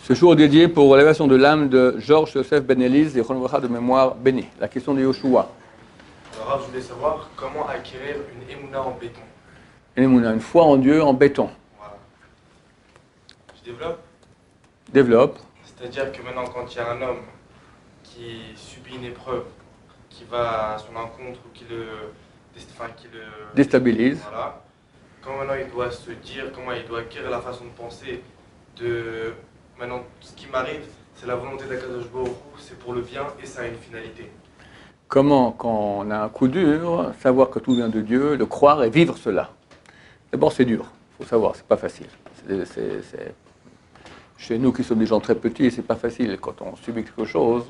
Ce jour est dédié pour l'élévation de l'âme de Georges Yosef Ben Élise et Chonvracha de mémoire bénie. La question de Yoshua. Alors, je voulais savoir comment acquérir une émouna en béton. Une émouna, une foi en Dieu en béton. Voilà. Je développe. Développe. C'est-à-dire que maintenant, quand il y a un homme qui subit une épreuve, qui va à son encontre ou qui le déstabilise. Voilà. Comment maintenant il doit se dire, comment il doit acquérir la façon de penser de maintenant ce qui m'arrive, c'est la volonté d'Akadosh Baruch Hu, c'est pour le bien et ça a une finalité. Comment, quand on a un coup dur, savoir que tout vient de Dieu, le croire et vivre cela. D'abord, c'est dur, il faut savoir, c'est pas facile. Chez nous qui sommes des gens très petits, c'est pas facile quand on subit quelque chose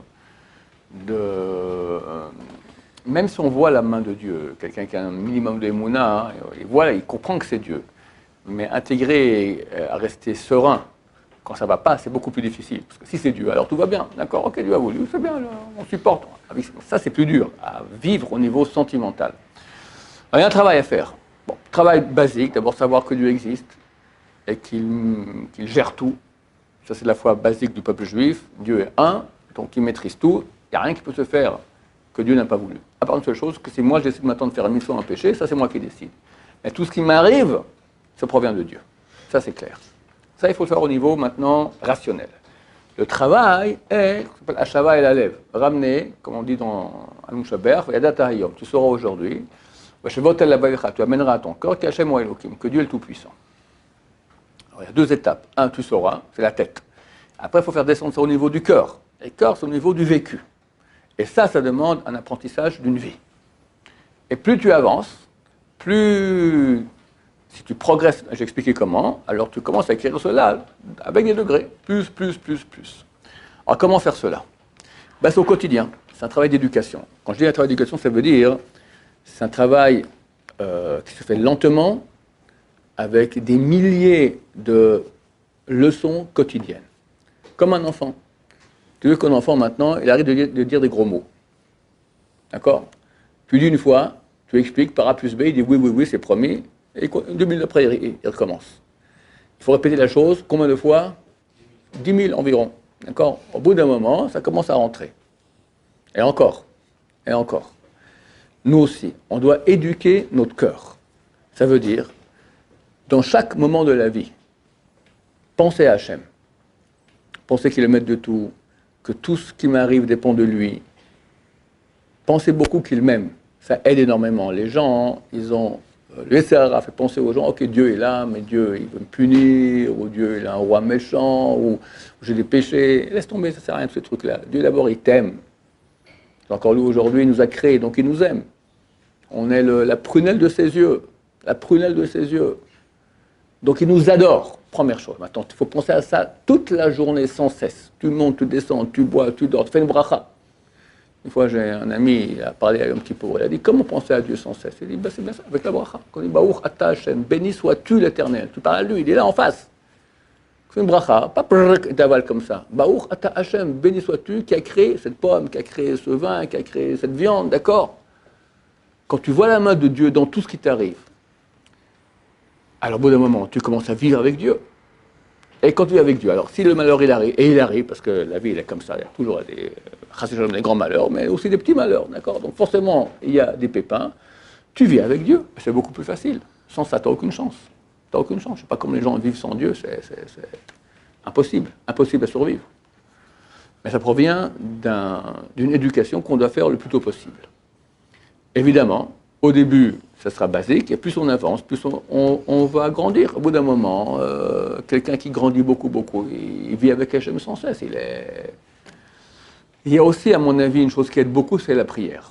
même si on voit la main de Dieu, quelqu'un qui a un minimum d'émouna, il comprend que c'est Dieu. Mais intégrer, à rester serein, quand ça ne va pas, c'est beaucoup plus difficile. Parce que si c'est Dieu, alors tout va bien. D'accord, ok, Dieu a voulu, c'est bien, on supporte. Ça, c'est plus dur, à vivre au niveau sentimental. Alors, il y a un travail à faire. Bon, travail basique, d'abord savoir que Dieu existe et qu'il gère tout. Ça, c'est la foi basique du peuple juif. Dieu est un, donc il maîtrise tout. Il n'y a rien qui peut se faire que Dieu n'a pas voulu. À part une seule chose, que si moi je décide maintenant de faire une mission, un péché, ça c'est moi qui décide. Mais tout ce qui m'arrive, ça provient de Dieu. Ça c'est clair. Ça il faut le faire au niveau maintenant rationnel. Le travail est, ce qu'on appelle Hashava et la lève. Ramener, comme on dit dans Alum Shaber, tu sauras aujourd'hui, tu amèneras à ton corps que Dieu est le Tout-Puissant. Alors, il y a deux étapes. Un, tu sauras, c'est la tête. Après, il faut faire descendre ça au niveau du cœur. Et le cœur, c'est au niveau du vécu. Et ça demande un apprentissage d'une vie. Et plus tu avances, plus, si tu progresses, j'ai expliqué comment, alors tu commences à écrire cela avec des degrés, plus. Alors comment faire cela? C'est au quotidien, c'est un travail d'éducation. Quand je dis un travail d'éducation, ça veut dire, c'est un travail qui se fait lentement, avec des milliers de leçons quotidiennes. Comme un enfant. Tu veux qu'un enfant, maintenant, il arrête de dire des gros mots. D'accord? Tu dis une fois, tu expliques, par A plus B, il dit oui, c'est promis, et 2 minutes après, il recommence. Il faut répéter la chose, combien de fois? 10 000 environ. D'accord? Au bout d'un moment, ça commence à rentrer. Et encore. Nous aussi, on doit éduquer notre cœur. Ça veut dire, dans chaque moment de la vie, pensez à Hachem. Pensez qu'il est le maître de tout, que tout ce qui m'arrive dépend de lui. Pensez beaucoup qu'il m'aime. Ça aide énormément. Les gens, ils ont... Le SRA fait penser aux gens, ok, Dieu est là, mais Dieu, il veut me punir, ou Dieu, il est un roi méchant, ou j'ai des péchés. Laisse tomber, ça ne sert à rien de ces trucs-là. Dieu, d'abord, il t'aime. Encore lui, aujourd'hui, il nous a créés, donc il nous aime. On est la prunelle de ses yeux. La prunelle de ses yeux. Donc il nous adore, première chose. Maintenant, il faut penser à ça toute la journée sans cesse. Tu montes, tu descends, tu bois, tu dors, tu fais une bracha. Une fois, j'ai un ami, il a parlé à Yom Kippour, il a dit, comment penser à Dieu sans cesse? Il dit, c'est bien ça, avec la bracha. Quand il dit, Baruch ata Hashem, béni sois-tu l'Éternel. Tu parles à lui, il est là en face. Fais une bracha, pas t'avales comme ça. Baruch ata Hashem, béni sois-tu, qui a créé cette pomme, qui a créé ce vin, qui a créé cette viande, d'accord? Quand tu vois la main de Dieu dans tout ce qui t'arrive, alors, au bout d'un moment, tu commences à vivre avec Dieu. Et quand tu vis avec Dieu, alors si le malheur il arrive, et il arrive, parce que la vie elle est comme ça, il y a toujours des grands malheurs, mais aussi des petits malheurs, d'accord? Donc forcément, il y a des pépins, tu vis avec Dieu, c'est beaucoup plus facile. Sans ça, tu n'as aucune chance. Tu n'as aucune chance. Je ne sais pas comment les gens vivent sans Dieu, c'est impossible à survivre. Mais ça provient d'une éducation qu'on doit faire le plus tôt possible. Évidemment, au début, ça sera basique, et plus on avance, plus on va grandir. Au bout d'un moment, quelqu'un qui grandit beaucoup, il vit avec Hachem sans cesse. Il y a aussi, à mon avis, une chose qui aide beaucoup, c'est la prière.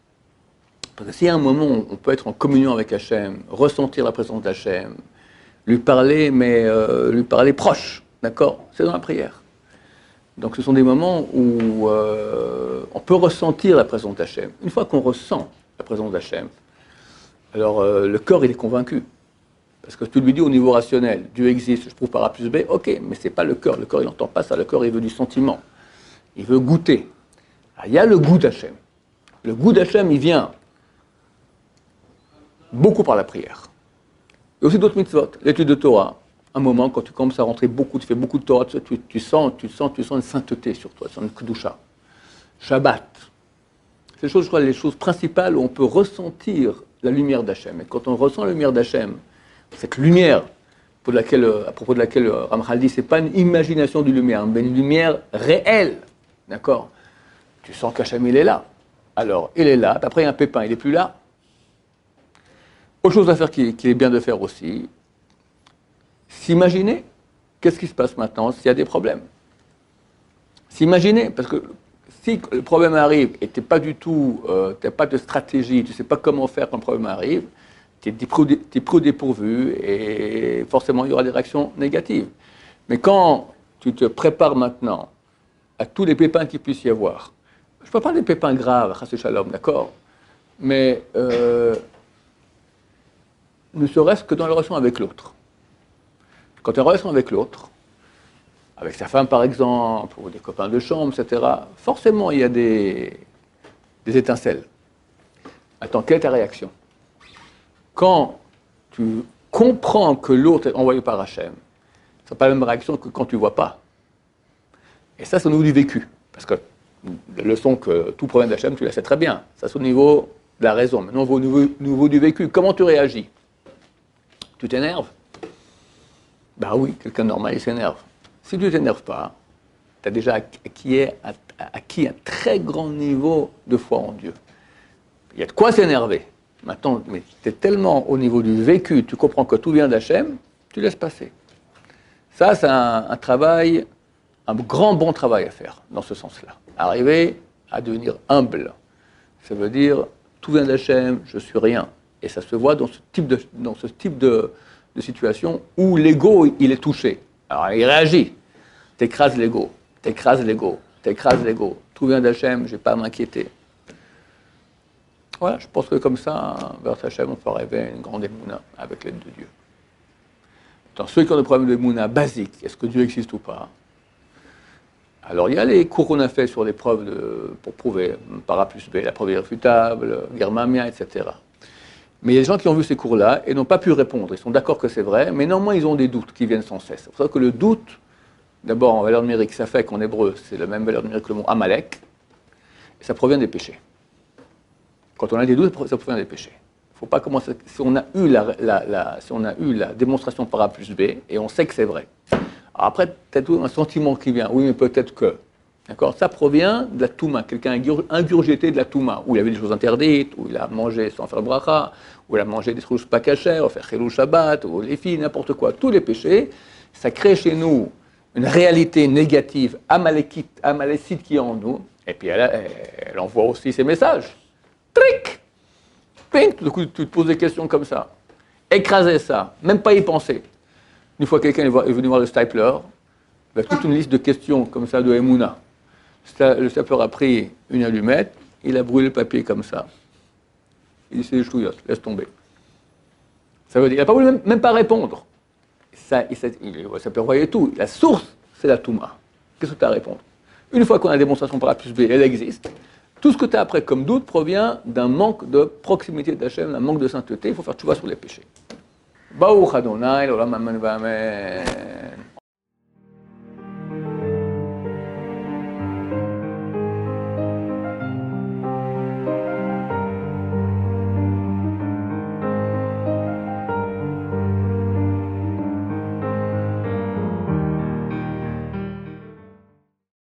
Parce que s'il y a un moment où on peut être en communion avec Hachem, ressentir la présence d'Hachem, lui parler, mais lui parler proche, d'accord? C'est dans la prière. Donc ce sont des moments où on peut ressentir la présence d'Hachem. Une fois qu'on ressent la présence d'Hachem, alors le corps il est convaincu. Parce que tu lui dis au niveau rationnel, Dieu existe, je prouve par A plus B, ok, mais c'est pas le corps il n'entend pas ça, le corps il veut du sentiment. Il veut goûter. Alors, il y a le goût d'Hachem. Le goût d'Hachem, il vient beaucoup par la prière. Il y a aussi d'autres mitzvot, l'étude de Torah. un moment, quand tu commences à rentrer beaucoup, tu fais beaucoup de Torah, tu sens une sainteté sur toi, tu sens une kedusha. Shabbat. C'est les choses principales où on peut ressentir la lumière d'Hachem. Et quand on ressent la lumière d'Hachem, cette lumière à propos de laquelle Ramchal dit, c'est pas une imagination de lumière, mais une lumière réelle, d'accord? Tu sens qu'Hachem, il est là. Alors, il est là, puis après il y a un pépin, il n'est plus là. Autre chose à faire qu'il est bien de faire aussi, s'imaginer, qu'est-ce qui se passe maintenant s'il y a des problèmes? S'imaginer, parce que si le problème arrive et tu n'as pas du tout, tu n'as pas de stratégie, tu ne sais pas comment faire quand le problème arrive, tu es pris au dépourvu et forcément il y aura des réactions négatives. Mais quand tu te prépares maintenant à tous les pépins qu'il puisse y avoir, je ne parle pas des pépins graves, Chas Shalom, d'accord? Mais ne serait-ce que dans la relation avec l'autre. Quand tu es en relation avec l'autre, avec sa femme par exemple, ou des copains de chambre, etc., forcément il y a des étincelles. Attends, quelle est ta réaction? Quand tu comprends que l'autre est envoyé par Hachem, ce n'est pas la même réaction que quand tu ne vois pas. Et ça, c'est au niveau du vécu. Parce que la leçon que tout problème d'Hachem, tu la sais très bien. Ça, c'est au niveau de la raison. Maintenant, au niveau du vécu, comment tu réagis? Tu t'énerves? Ben oui, quelqu'un de normal, il s'énerve. Si tu ne t'énerves pas, tu as déjà acquis un très grand niveau de foi en Dieu. Il y a de quoi s'énerver. Maintenant, mais tu es tellement au niveau du vécu, tu comprends que tout vient d'Hachem, tu laisses passer. Ça, c'est un travail, un grand bon travail à faire, dans ce sens-là. Arriver à devenir humble. Ça veut dire, tout vient d'Hachem, je suis rien. Et ça se voit dans ce type de situation où l'ego, il est touché. Alors, il réagit. T'écrases l'ego, t'écrases l'ego, t'écrases l'ego. Tout vient d'Hachem, je ne vais pas m'inquiéter. Voilà, je pense que comme ça, vers Hachem, on peut arriver à une grande émouna avec l'aide de Dieu. Dans ceux qui ont des problèmes d'émouna basiques, est-ce que Dieu existe ou pas? Alors, il y a les cours qu'on a fait sur les preuves pour prouver, par A plus B, la preuve irréfutable, Germamia, etc. Mais il y a des gens qui ont vu ces cours-là et n'ont pas pu répondre. Ils sont d'accord que c'est vrai, mais néanmoins, ils ont des doutes qui viennent sans cesse. C'est pour ça que le doute, d'abord, en valeur numérique, ça fait qu'en hébreu, c'est la même valeur numérique que le mot Amalek, et ça provient des péchés. Quand on a des doutes, ça provient des péchés. Il ne faut pas commencer. Si on a eu la démonstration par A plus B, et on sait que c'est vrai. Alors après, peut-être un sentiment qui vient, oui, mais peut-être que. D'accord? Ça provient de la Touma. Quelqu'un a ingurgité de la Touma, où il avait des choses interdites, où il a mangé sans faire bracha, où il a mangé des trucs pas cachés, ou faire Chilou Shabbat, ou les filles, n'importe quoi. Tous les péchés, ça crée chez nous une réalité négative, amalécite qui est en nous, et puis elle envoie aussi ses messages. Tric! Ping! Du coup, tu te poses des questions comme ça. Écraser ça, même pas y penser. Une fois quelqu'un est venu voir le stapler, il a toute une liste de questions comme ça de Emouna. Le stapler a pris une allumette, il a brûlé le papier comme ça. Il dit c'est des chouillottes, laisse tomber. Ça veut dire, il n'a pas voulu même pas répondre. Ça peut envoyer tout. La source, c'est la Touma. Qu'est-ce que tu as à répondre? Une fois qu'on a la démonstration par A plus B, elle existe. Tout ce que tu as après comme doute provient d'un manque de proximité d'Hachem, d'un manque de sainteté. Il faut faire tchouva sur les péchés. Baruch Adonai, l'olam amen v'amen.